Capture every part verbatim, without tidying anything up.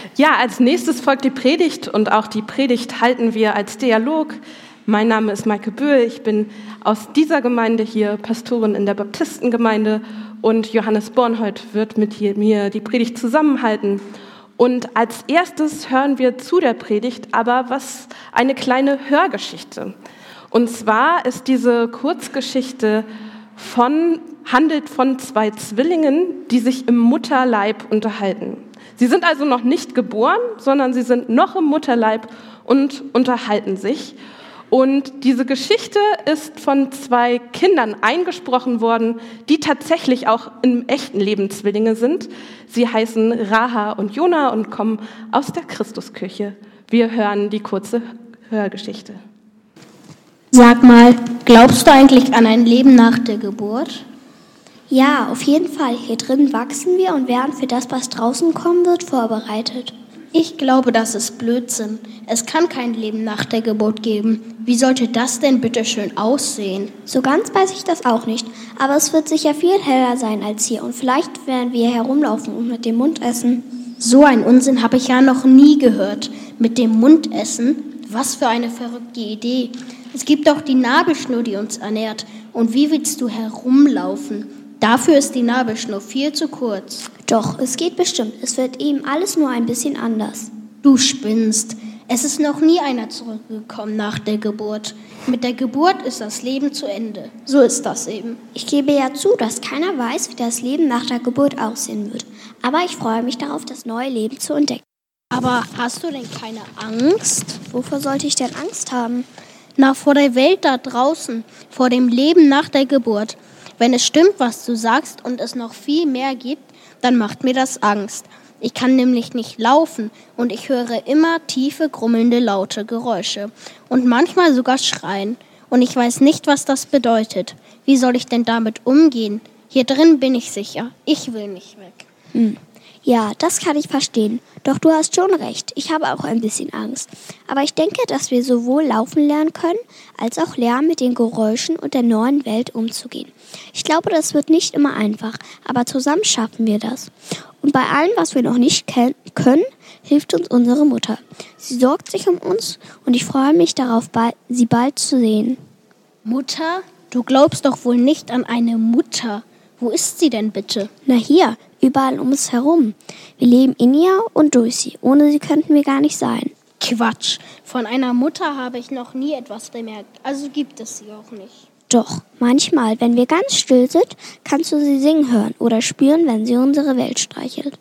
Ja, als nächstes folgt die Predigt und auch die Predigt halten wir als Dialog. Mein Name ist Maike Böhl, ich bin aus dieser Gemeinde hier Pastorin in der Baptistengemeinde und Johannes Bornhold wird mit mir die Predigt zusammenhalten. Und als erstes hören wir zu der Predigt aber was eine kleine Hörgeschichte. Und zwar ist diese Kurzgeschichte von, handelt von zwei Zwillingen, die sich im Mutterleib unterhalten. Sie sind also noch nicht geboren, sondern sie sind noch im Mutterleib und unterhalten sich. Und diese Geschichte ist von zwei Kindern eingesprochen worden, die tatsächlich auch im echten Leben Zwillinge sind. Sie heißen Raha und Jona und kommen aus der Christuskirche. Wir hören die kurze Hörgeschichte. Sag mal, glaubst du eigentlich an ein Leben nach der Geburt? Ja, auf jeden Fall. Hier drin wachsen wir und werden für das, was draußen kommen wird, vorbereitet. Ich glaube, das ist Blödsinn. Es kann kein Leben nach der Geburt geben. Wie sollte das denn bitte schön aussehen? So ganz weiß ich das auch nicht. Aber es wird sicher viel heller sein als hier. Und vielleicht werden wir herumlaufen und mit dem Mund essen. So einen Unsinn habe ich ja noch nie gehört. Mit dem Mund essen? Was für eine verrückte Idee. Es gibt doch die Nabelschnur, die uns ernährt. Und wie willst du herumlaufen? Dafür ist die Nabelschnur viel zu kurz. Doch, es geht bestimmt. Es wird eben alles nur ein bisschen anders. Du spinnst. Es ist noch nie einer zurückgekommen nach der Geburt. Mit der Geburt ist das Leben zu Ende. So ist das eben. Ich gebe ja zu, dass keiner weiß, wie das Leben nach der Geburt aussehen wird. Aber ich freue mich darauf, das neue Leben zu entdecken. Aber hast du denn keine Angst? Wovor sollte ich denn Angst haben? Na, vor der Welt da draußen, vor dem Leben nach der Geburt. Wenn es stimmt, was du sagst und es noch viel mehr gibt, dann macht mir das Angst. Ich kann nämlich nicht laufen und ich höre immer tiefe, grummelnde, laute Geräusche und manchmal sogar Schreien. Und ich weiß nicht, was das bedeutet. Wie soll ich denn damit umgehen? Hier drin bin ich sicher. Ich will nicht weg. Hm. Ja, das kann ich verstehen. Doch du hast schon recht. Ich habe auch ein bisschen Angst. Aber ich denke, dass wir sowohl laufen lernen können, als auch lernen, mit den Geräuschen und der neuen Welt umzugehen. Ich glaube, das wird nicht immer einfach, aber zusammen schaffen wir das. Und bei allem, was wir noch nicht ken- können, hilft uns unsere Mutter. Sie sorgt sich um uns und ich freue mich darauf, ba- sie bald zu sehen. Mutter? Du glaubst doch wohl nicht an eine Mutter. Wo ist sie denn bitte? Na hier, überall um uns herum. Wir leben in ihr und durch sie. Ohne sie könnten wir gar nicht sein. Quatsch. Von einer Mutter habe ich noch nie etwas bemerkt. Also gibt es sie auch nicht. Doch, manchmal, wenn wir ganz still sind, kannst du sie singen hören oder spüren, wenn sie unsere Welt streichelt.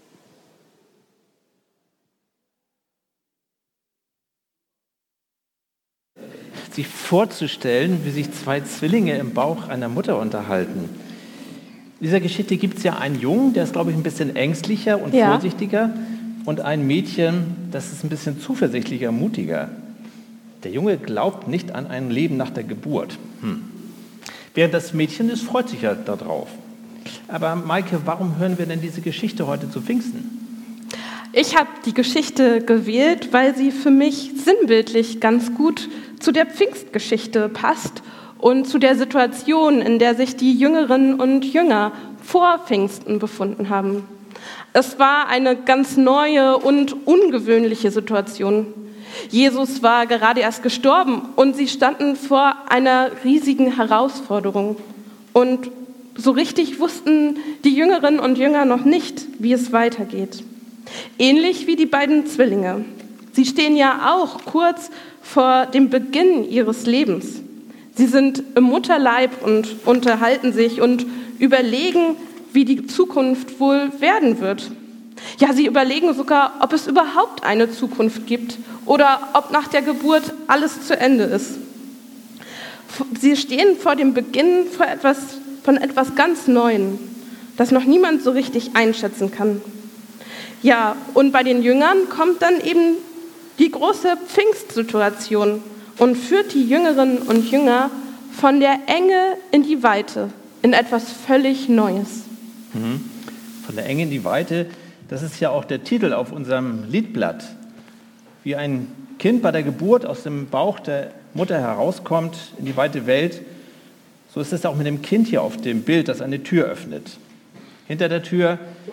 Sich vorzustellen, wie sich zwei Zwillinge im Bauch einer Mutter unterhalten. In dieser Geschichte gibt es ja einen Jungen, der ist, glaube ich, ein bisschen ängstlicher und ja. vorsichtiger und ein Mädchen, das ist ein bisschen zuversichtlicher, mutiger. Der Junge glaubt nicht an ein Leben nach der Geburt. Hm. Während das Mädchen ist, freut sich ja darauf. Aber Maike, warum hören wir denn diese Geschichte heute zu Pfingsten? Ich habe die Geschichte gewählt, weil sie für mich sinnbildlich ganz gut zu der Pfingstgeschichte passt und zu der Situation, in der sich die Jüngerinnen und Jünger vor Pfingsten befunden haben. Es war eine ganz neue und ungewöhnliche Situation. Jesus war gerade erst gestorben und sie standen vor einer riesigen Herausforderung. Und so richtig wussten die Jüngerinnen und Jünger noch nicht, wie es weitergeht. Ähnlich wie die beiden Zwillinge. Sie stehen ja auch kurz vor dem Beginn ihres Lebens. Sie sind im Mutterleib und unterhalten sich und überlegen, wie die Zukunft wohl werden wird. Ja, sie überlegen sogar, ob es überhaupt eine Zukunft gibt oder ob nach der Geburt alles zu Ende ist. Sie stehen vor dem Beginn vor etwas, von etwas ganz Neuem, das noch niemand so richtig einschätzen kann. Ja, und bei den Jüngern kommt dann eben die große Pfingstsituation und führt die Jüngerinnen und Jünger von der Enge in die Weite, in etwas völlig Neues. Mhm. Von der Enge in die Weite, das ist ja auch der Titel auf unserem Liedblatt. Wie ein Kind bei der Geburt aus dem Bauch der Mutter herauskommt in die weite Welt, so ist es auch mit dem Kind hier auf dem Bild, das eine Tür öffnet. Hinter der Tür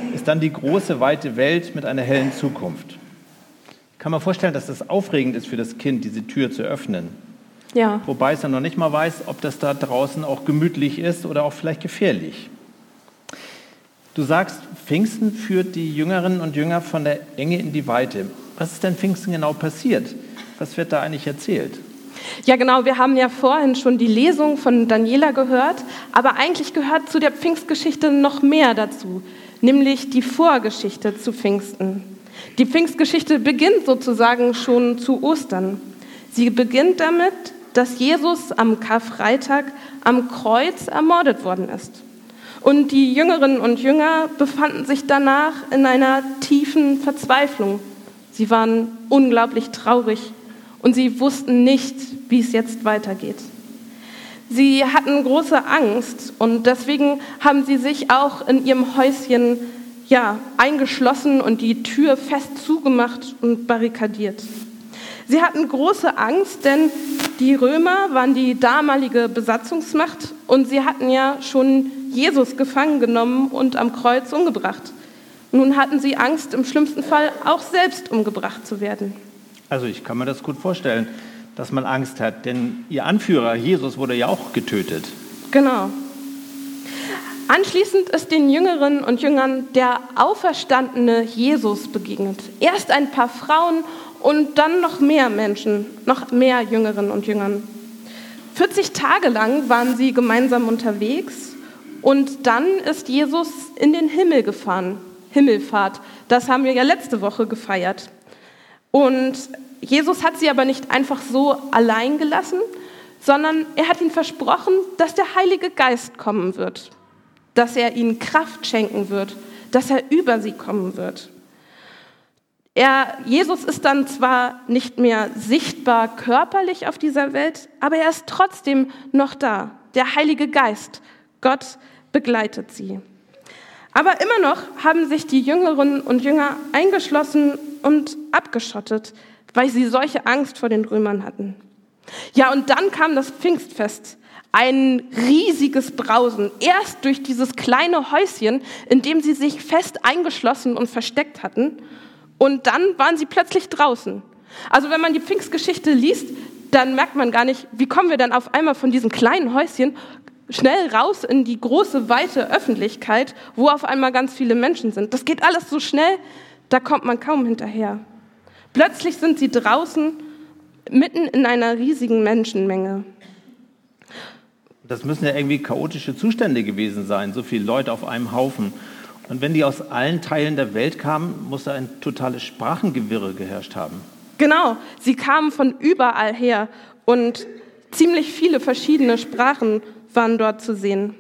ist dann die große, weite Welt mit einer hellen Zukunft. Ich kann mir vorstellen, dass das aufregend ist für das Kind, diese Tür zu öffnen. Ja. Wobei es dann noch nicht mal weiß, ob das da draußen auch gemütlich ist oder auch vielleicht gefährlich. Du sagst, Pfingsten führt die Jüngerinnen und Jünger von der Enge in die Weite. Was ist denn Pfingsten genau passiert? Was wird da eigentlich erzählt? Ja, genau, wir haben ja vorhin schon die Lesung von Daniela gehört, aber eigentlich gehört zu der Pfingstgeschichte noch mehr dazu, nämlich die Vorgeschichte zu Pfingsten. Die Pfingstgeschichte beginnt sozusagen schon zu Ostern. Sie beginnt damit, dass Jesus am Karfreitag am Kreuz ermordet worden ist. Und die Jüngerinnen und Jünger befanden sich danach in einer tiefen Verzweiflung. Sie waren unglaublich traurig und sie wussten nicht, wie es jetzt weitergeht. Sie hatten große Angst und deswegen haben sie sich auch in ihrem Häuschen ja, eingeschlossen und die Tür fest zugemacht und barrikadiert. Sie hatten große Angst, denn die Römer waren die damalige Besatzungsmacht und sie hatten ja schon Jesus gefangen genommen und am Kreuz umgebracht. Nun hatten sie Angst, im schlimmsten Fall auch selbst umgebracht zu werden. Also ich kann mir das gut vorstellen, dass man Angst hat, denn ihr Anführer Jesus wurde ja auch getötet. Genau. Anschließend ist den Jüngerinnen und Jüngern der auferstandene Jesus begegnet. Erst ein paar Frauen und dann noch mehr Menschen, noch mehr Jüngerinnen und Jüngern. vierzig Tage lang waren sie gemeinsam unterwegs und dann ist Jesus in den Himmel gefahren. Himmelfahrt, das haben wir ja letzte Woche gefeiert. Und Jesus hat sie aber nicht einfach so allein gelassen, sondern er hat ihnen versprochen, dass der Heilige Geist kommen wird, dass er ihnen Kraft schenken wird, dass er über sie kommen wird. Er, Jesus ist dann zwar nicht mehr sichtbar körperlich auf dieser Welt, aber er ist trotzdem noch da. Der Heilige Geist, Gott begleitet sie. Aber immer noch haben sich die Jüngerinnen und Jünger eingeschlossen und abgeschottet, weil sie solche Angst vor den Römern hatten. Ja, und dann kam das Pfingstfest. Ein riesiges Brausen, erst durch dieses kleine Häuschen, in dem sie sich fest eingeschlossen und versteckt hatten. Und dann waren sie plötzlich draußen. Also wenn man die Pfingstgeschichte liest, dann merkt man gar nicht, wie kommen wir dann auf einmal von diesem kleinen Häuschen schnell raus in die große, weite Öffentlichkeit, wo auf einmal ganz viele Menschen sind. Das geht alles so schnell, da kommt man kaum hinterher. Plötzlich sind sie draußen, mitten in einer riesigen Menschenmenge. Das müssen ja irgendwie chaotische Zustände gewesen sein, so viele Leute auf einem Haufen. Und wenn die aus allen Teilen der Welt kamen, muss da ein totales Sprachengewirre geherrscht haben. Genau, sie kamen von überall her und ziemlich viele verschiedene Sprachen waren dort zu sehen.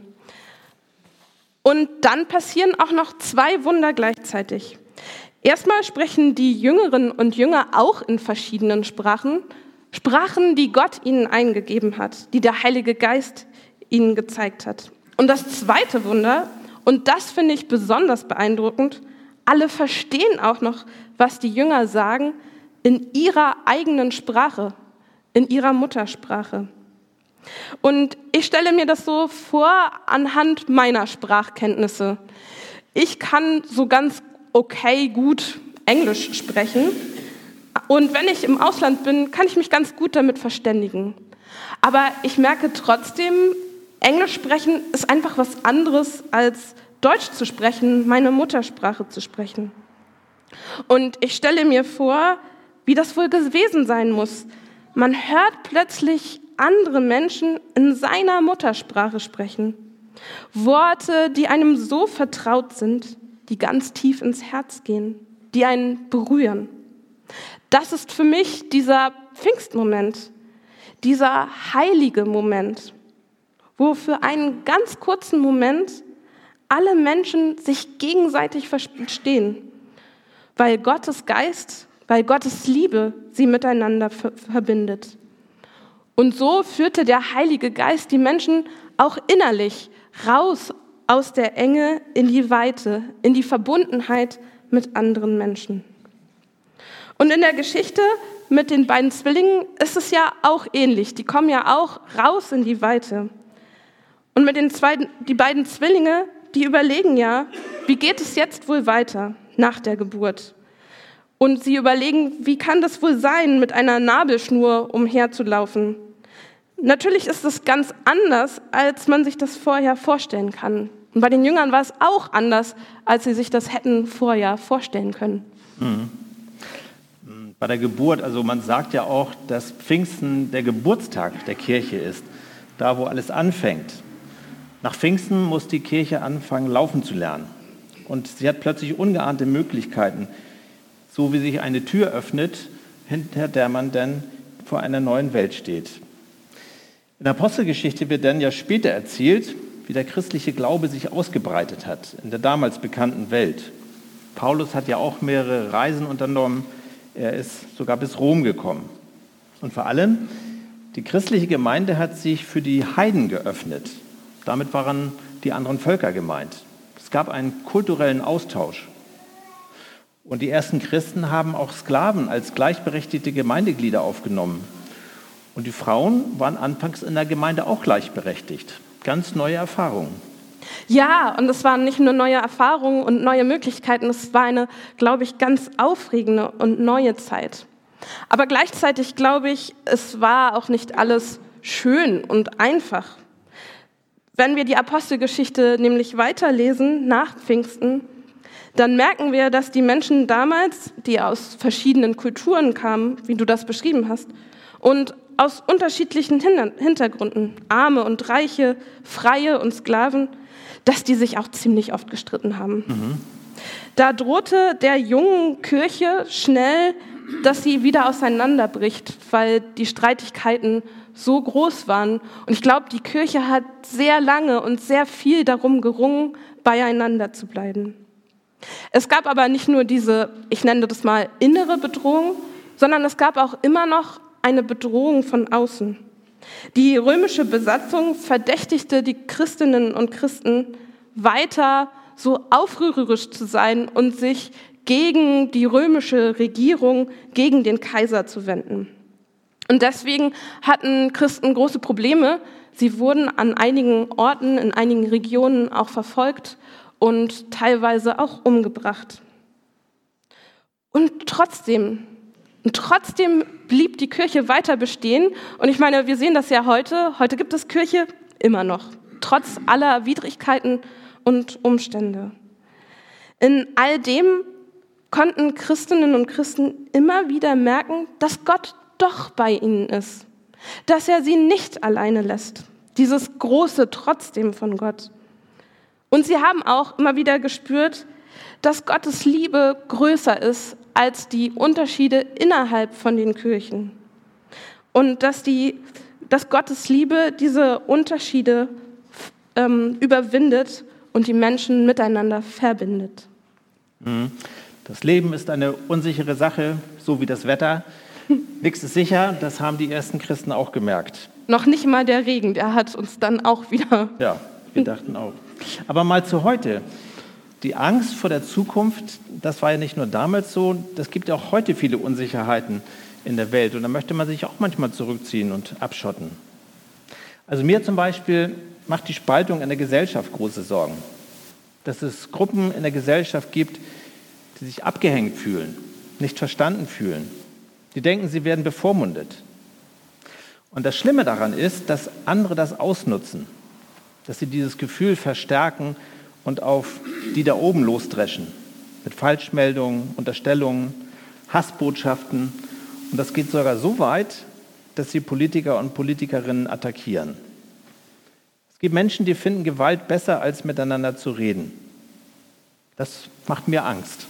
Und dann passieren auch noch zwei Wunder gleichzeitig. Erstmal sprechen die Jüngerinnen und Jünger auch in verschiedenen Sprachen, Sprachen, die Gott ihnen eingegeben hat, die der Heilige Geist ihnen gezeigt hat. Und das zweite Wunder, und das finde ich besonders beeindruckend, alle verstehen auch noch, was die Jünger sagen, in ihrer eigenen Sprache, in ihrer Muttersprache. Und ich stelle mir das so vor anhand meiner Sprachkenntnisse. Ich kann so ganz okay gut Englisch sprechen und wenn ich im Ausland bin, kann ich mich ganz gut damit verständigen. Aber ich merke trotzdem, Englisch sprechen ist einfach was anderes als Deutsch zu sprechen, meine Muttersprache zu sprechen. Und ich stelle mir vor, wie das wohl gewesen sein muss. Man hört plötzlich andere Menschen in seiner Muttersprache sprechen. Worte, die einem so vertraut sind, die ganz tief ins Herz gehen, die einen berühren. Das ist für mich dieser Pfingstmoment, dieser heilige Moment, wo für einen ganz kurzen Moment alle Menschen sich gegenseitig verstehen, weil Gottes Geist, weil Gottes Liebe sie miteinander verbindet. Und so führte der Heilige Geist die Menschen auch innerlich raus aus der Enge in die Weite, in die Verbundenheit mit anderen Menschen. Und in der Geschichte mit den beiden Zwillingen ist es ja auch ähnlich. Die kommen ja auch raus in die Weite. Und mit den zwei, die beiden Zwillinge, die überlegen ja, wie geht es jetzt wohl weiter nach der Geburt? Und sie überlegen, wie kann das wohl sein, mit einer Nabelschnur umherzulaufen? Natürlich ist es ganz anders, als man sich das vorher vorstellen kann. Und bei den Jüngern war es auch anders, als sie sich das hätten vorher vorstellen können. Mhm. Bei der Geburt, also man sagt ja auch, dass Pfingsten der Geburtstag der Kirche ist, da wo alles anfängt. Nach Pfingsten muss die Kirche anfangen, laufen zu lernen. Und sie hat plötzlich ungeahnte Möglichkeiten, so wie sich eine Tür öffnet, hinter der man dann vor einer neuen Welt steht. In der Apostelgeschichte wird dann ja später erzählt, wie der christliche Glaube sich ausgebreitet hat in der damals bekannten Welt. Paulus hat ja auch mehrere Reisen unternommen, er ist sogar bis Rom gekommen. Und vor allem, die christliche Gemeinde hat sich für die Heiden geöffnet. Damit waren die anderen Völker gemeint. Es gab einen kulturellen Austausch. Und die ersten Christen haben auch Sklaven als gleichberechtigte Gemeindeglieder aufgenommen. Und die Frauen waren anfangs in der Gemeinde auch gleichberechtigt. Ganz neue Erfahrungen. Ja, und es waren nicht nur neue Erfahrungen und neue Möglichkeiten, es war eine, glaube ich, ganz aufregende und neue Zeit. Aber gleichzeitig glaube ich, es war auch nicht alles schön und einfach. Wenn wir die Apostelgeschichte nämlich weiterlesen nach Pfingsten, dann merken wir, dass die Menschen damals, die aus verschiedenen Kulturen kamen, wie du das beschrieben hast, und aus unterschiedlichen Hintergründen, Arme und Reiche, Freie und Sklaven, dass die sich auch ziemlich oft gestritten haben. Mhm. Da drohte der jungen Kirche schnell, dass sie wieder auseinanderbricht, weil die Streitigkeiten so groß waren. Und ich glaube, die Kirche hat sehr lange und sehr viel darum gerungen, beieinander zu bleiben. Es gab aber nicht nur diese, ich nenne das mal, innere Bedrohung, sondern es gab auch immer noch eine Bedrohung von außen. Die römische Besatzung verdächtigte die Christinnen und Christen, weiter so aufrührerisch zu sein und sich gegen die römische Regierung, gegen den Kaiser zu wenden. Und deswegen hatten Christen große Probleme. Sie wurden an einigen Orten, in einigen Regionen auch verfolgt und teilweise auch umgebracht. Und trotzdem, und trotzdem blieb die Kirche weiter bestehen. Und ich meine, wir sehen das ja heute. Heute gibt es Kirche immer noch, trotz aller Widrigkeiten und Umstände. In all dem konnten Christinnen und Christen immer wieder merken, dass Gott doch bei ihnen ist, dass er sie nicht alleine lässt. Dieses große Trotzdem von Gott. Und sie haben auch immer wieder gespürt, dass Gottes Liebe größer ist als die Unterschiede innerhalb von den Kirchen. Und dass, die, dass Gottes Liebe diese Unterschiede ähm, überwindet und die Menschen miteinander verbindet. Das Leben ist eine unsichere Sache, so wie das Wetter. Nichts ist sicher, das haben die ersten Christen auch gemerkt. Noch nicht mal der Regen, der hat uns dann auch wieder... Ja, wir dachten auch. Aber mal zu heute. Die Angst vor der Zukunft, das war ja nicht nur damals so, das gibt ja auch heute viele Unsicherheiten in der Welt. Und da möchte man sich auch manchmal zurückziehen und abschotten. Also mir zum Beispiel macht die Spaltung in der Gesellschaft große Sorgen. Dass es Gruppen in der Gesellschaft gibt, die sich abgehängt fühlen, nicht verstanden fühlen. Die denken, sie werden bevormundet. Und das Schlimme daran ist, dass andere das ausnutzen, dass sie dieses Gefühl verstärken und auf die da oben losdreschen. Mit Falschmeldungen, Unterstellungen, Hassbotschaften. Und das geht sogar so weit, dass sie Politiker und Politikerinnen attackieren. Es gibt Menschen, die finden Gewalt besser, als miteinander zu reden. Das macht mir Angst.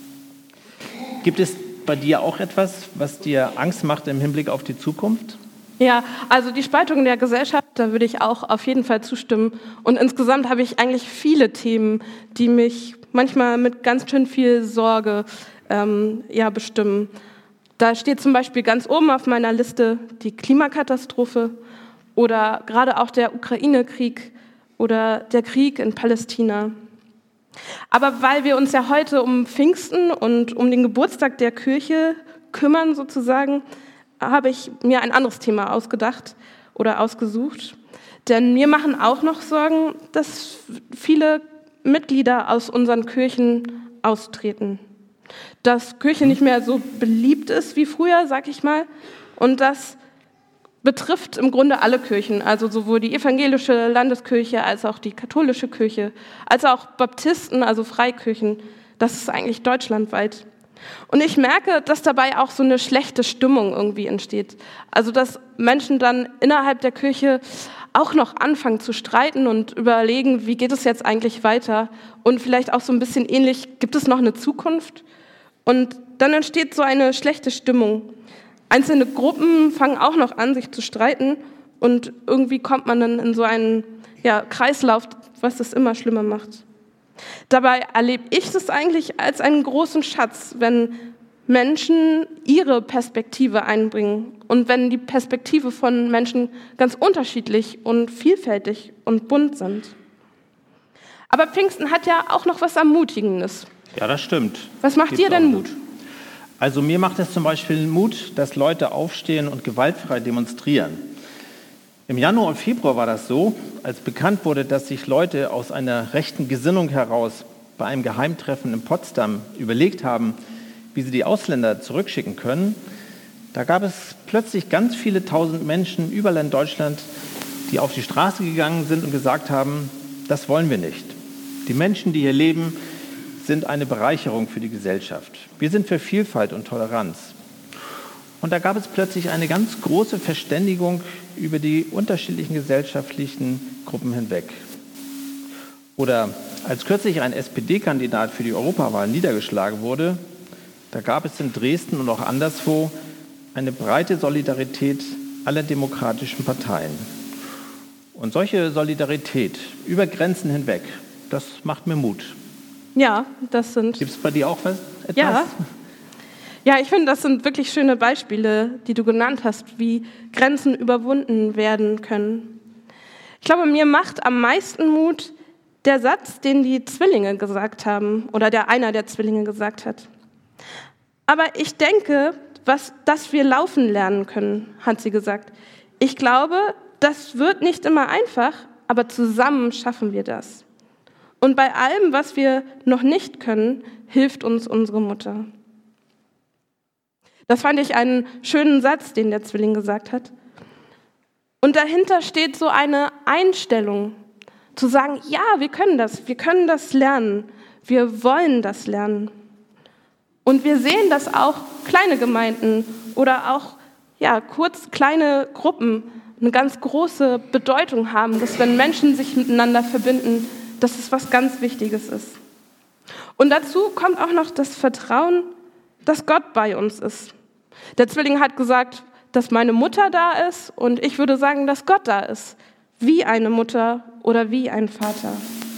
Gibt es bei dir auch etwas, was dir Angst macht im Hinblick auf die Zukunft? Ja, also die Spaltung der Gesellschaft, da würde ich auch auf jeden Fall zustimmen. Und insgesamt habe ich eigentlich viele Themen, die mich manchmal mit ganz schön viel Sorge ähm, ja, bestimmen. Da steht zum Beispiel ganz oben auf meiner Liste die Klimakatastrophe oder gerade auch der Ukraine-Krieg oder der Krieg in Palästina. Aber weil wir uns ja heute um Pfingsten und um den Geburtstag der Kirche kümmern sozusagen, habe ich mir ein anderes Thema ausgedacht oder ausgesucht. Denn mir machen auch noch Sorgen, dass viele Mitglieder aus unseren Kirchen austreten. Dass Kirche nicht mehr so beliebt ist wie früher, sag ich mal. Und das betrifft im Grunde alle Kirchen, also sowohl die evangelische Landeskirche als auch die katholische Kirche, als auch Baptisten, also Freikirchen. Das ist eigentlich deutschlandweit. Und ich merke, dass dabei auch so eine schlechte Stimmung irgendwie entsteht. Also dass Menschen dann innerhalb der Kirche auch noch anfangen zu streiten und überlegen, wie geht es jetzt eigentlich weiter? Und vielleicht auch so ein bisschen ähnlich, gibt es noch eine Zukunft? Und dann entsteht so eine schlechte Stimmung. Einzelne Gruppen fangen auch noch an, sich zu streiten. Und irgendwie kommt man dann in so einen ja, Kreislauf, was das immer schlimmer macht. Dabei erlebe ich es eigentlich als einen großen Schatz, wenn Menschen ihre Perspektive einbringen und wenn die Perspektive von Menschen ganz unterschiedlich und vielfältig und bunt sind. Aber Pfingsten hat ja auch noch was Ermutigendes. Ja, das stimmt. Was macht dir denn Mut? Also mir macht es zum Beispiel Mut, dass Leute aufstehen und gewaltfrei demonstrieren. Im Januar und Februar war das so, als bekannt wurde, dass sich Leute aus einer rechten Gesinnung heraus bei einem Geheimtreffen in Potsdam überlegt haben, wie sie die Ausländer zurückschicken können. Da gab es plötzlich ganz viele tausend Menschen überall in Deutschland, die auf die Straße gegangen sind und gesagt haben, das wollen wir nicht. Die Menschen, die hier leben, sind eine Bereicherung für die Gesellschaft. Wir sind für Vielfalt und Toleranz. Und da gab es plötzlich eine ganz große Verständigung über die unterschiedlichen gesellschaftlichen Gruppen hinweg. Oder als kürzlich ein S P D-Kandidat für die Europawahl niedergeschlagen wurde, da gab es in Dresden und auch anderswo eine breite Solidarität aller demokratischen Parteien. Und solche Solidarität über Grenzen hinweg, das macht mir Mut. Ja, das sind... Gibt es bei dir auch was? Etwas? Ja. Ja, ich finde, das sind wirklich schöne Beispiele, die du genannt hast, wie Grenzen überwunden werden können. Ich glaube, mir macht am meisten Mut der Satz, den die Zwillinge gesagt haben oder der einer der Zwillinge gesagt hat. Aber ich denke, was, dass wir laufen lernen können, hat sie gesagt. Ich glaube, das wird nicht immer einfach, aber zusammen schaffen wir das. Und bei allem, was wir noch nicht können, hilft uns unsere Mutter. Das fand ich einen schönen Satz, den der Zwilling gesagt hat. Und dahinter steht so eine Einstellung, zu sagen, ja, wir können das, wir können das lernen, wir wollen das lernen. Und wir sehen, dass auch kleine Gemeinden oder auch ja, kurz kleine Gruppen eine ganz große Bedeutung haben, dass wenn Menschen sich miteinander verbinden, dass es was ganz Wichtiges ist. Und dazu kommt auch noch das Vertrauen, dass Gott bei uns ist. Der Zwilling hat gesagt, dass meine Mutter da ist und ich würde sagen, dass Gott da ist, wie eine Mutter oder wie ein Vater.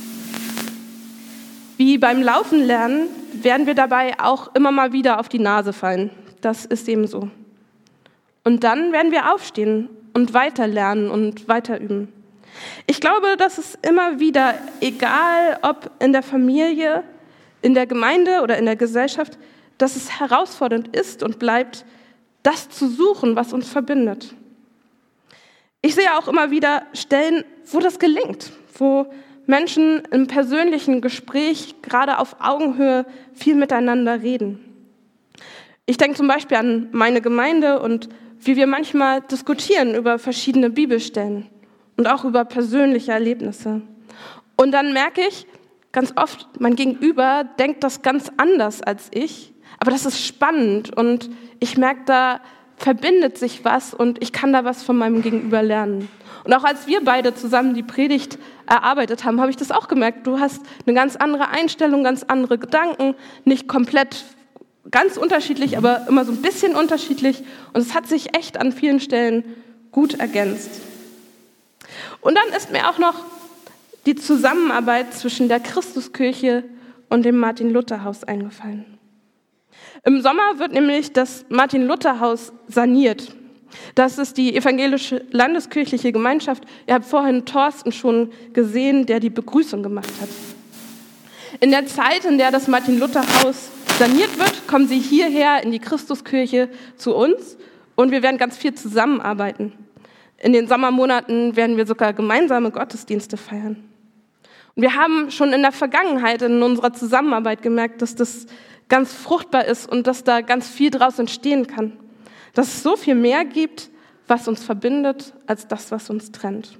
Wie beim Laufen lernen werden wir dabei auch immer mal wieder auf die Nase fallen. Das ist eben so. Und dann werden wir aufstehen und weiter lernen und weiter üben. Ich glaube, dass es immer wieder, egal ob in der Familie, in der Gemeinde oder in der Gesellschaft, dass es herausfordernd ist und bleibt, das zu suchen, was uns verbindet. Ich sehe auch immer wieder Stellen, wo das gelingt, wo Menschen im persönlichen Gespräch, gerade auf Augenhöhe, viel miteinander reden. Ich denke zum Beispiel an meine Gemeinde und wie wir manchmal diskutieren über verschiedene Bibelstellen und auch über persönliche Erlebnisse. Und dann merke ich ganz oft, mein Gegenüber denkt das ganz anders als ich, aber das ist spannend und ich merke, da verbindet sich was und ich kann da was von meinem Gegenüber lernen. Und auch als wir beide zusammen die Predigt erarbeitet haben, habe ich das auch gemerkt. Du hast eine ganz andere Einstellung, ganz andere Gedanken, nicht komplett ganz unterschiedlich, aber immer so ein bisschen unterschiedlich. Und es hat sich echt an vielen Stellen gut ergänzt. Und dann ist mir auch noch die Zusammenarbeit zwischen der Christuskirche und dem Martin-Luther-Haus eingefallen. Im Sommer wird nämlich das Martin-Luther-Haus saniert. Das ist die evangelische landeskirchliche Gemeinschaft. Ihr habt vorhin Thorsten schon gesehen, der die Begrüßung gemacht hat. In der Zeit, in der das Martin-Luther-Haus saniert wird, kommen sie hierher in die Christuskirche zu uns und wir werden ganz viel zusammenarbeiten. In den Sommermonaten werden wir sogar gemeinsame Gottesdienste feiern. Wir haben schon in der Vergangenheit in unserer Zusammenarbeit gemerkt, dass das ganz fruchtbar ist und dass da ganz viel draus entstehen kann. Dass es so viel mehr gibt, was uns verbindet, als das, was uns trennt.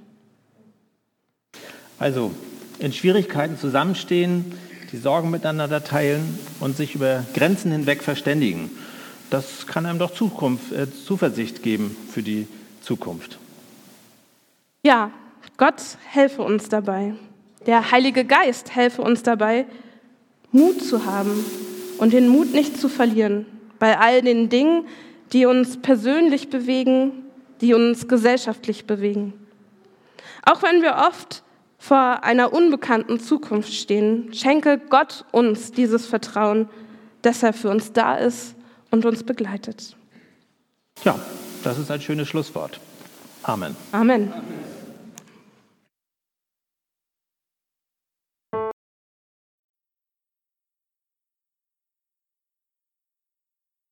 Also in Schwierigkeiten zusammenstehen, die Sorgen miteinander teilen und sich über Grenzen hinweg verständigen. Das kann einem doch Zukunft, äh, Zuversicht geben für die Zukunft. Ja, Gott helfe uns dabei. Der Heilige Geist helfe uns dabei, Mut zu haben und den Mut nicht zu verlieren bei all den Dingen, die uns persönlich bewegen, die uns gesellschaftlich bewegen. Auch wenn wir oft vor einer unbekannten Zukunft stehen, schenke Gott uns dieses Vertrauen, dass er für uns da ist und uns begleitet. Ja, das ist ein schönes Schlusswort. Amen. Amen.